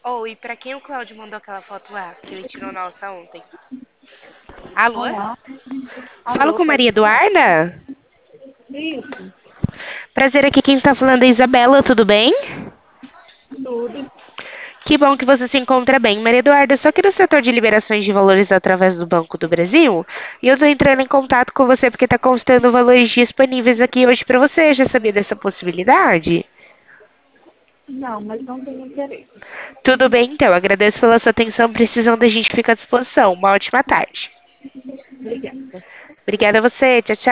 Oi, pra quem o Cláudio mandou aquela foto lá, que ele tirou nossa ontem? Alô? Olá. Falo Alô, com pode Maria falar. Eduarda? Isso, Prazer, aqui quem está falando é a Isabela, tudo bem? tudo. Que bom que você se encontra bem. Maria Eduarda, só que no setor de liberações de valores através do Banco do Brasil, e eu estou entrando em contato com você porque está constando valores disponíveis aqui hoje para você. Já sabia dessa possibilidade? Não, mas não tenho interesse. Tudo bem, então. Agradeço pela sua atenção. Precisando, a gente fica à disposição. Uma ótima tarde. Obrigada. Obrigada a você. Tchau, tchau.